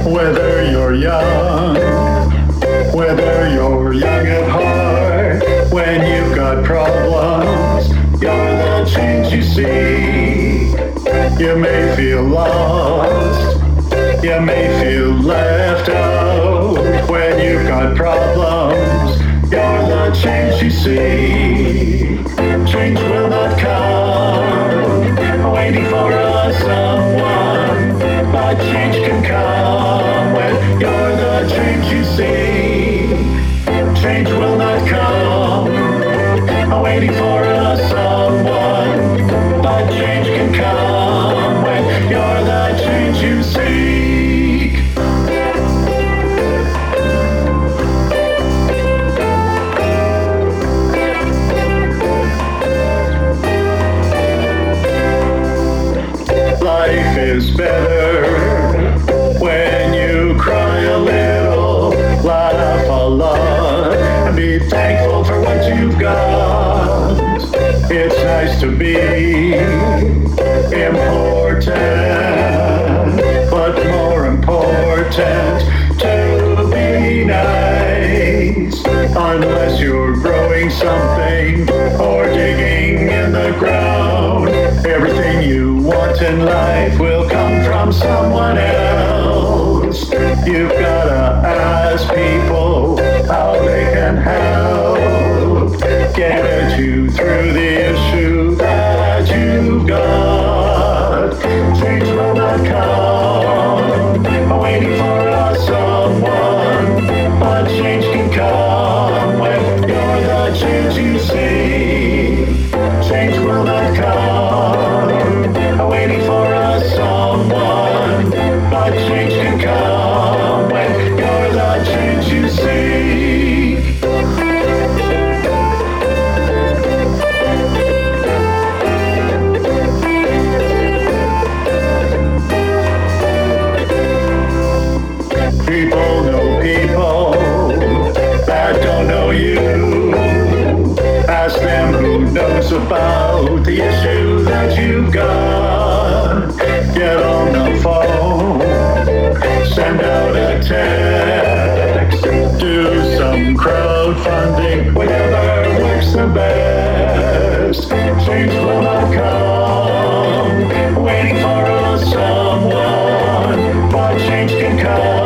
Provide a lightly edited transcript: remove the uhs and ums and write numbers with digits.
Whether you're young, whether you're young at heart, when you've got problems, you're the change you see. You may feel lost, you may feel left out. When you've got problems, you're the change you see. Change will not come, waiting for a someone, but change can come when you're the change you see. Change will not come, waiting for a someone, but change can come when you're the change you seek. Life is better when you cry a little, laugh a lot, and be thankful for what you've got. It's nice to be important, but more important to be nice. Unless you're growing something or digging in the ground, everything you want in life will come from someone else. You've gotta ask people how they can help get you through the issue that you've got. Change will not come, waiting for a someone, but change can come when you're the change you see. Change will not come, waiting for a someone, but change can come when you're the change you seek. People know people that don't know you. Ask them who knows about the issue that you've got. Get on the phone, send out a text, do some crowdfunding, whatever works the best. Change will not come, waiting for a someone, but change can come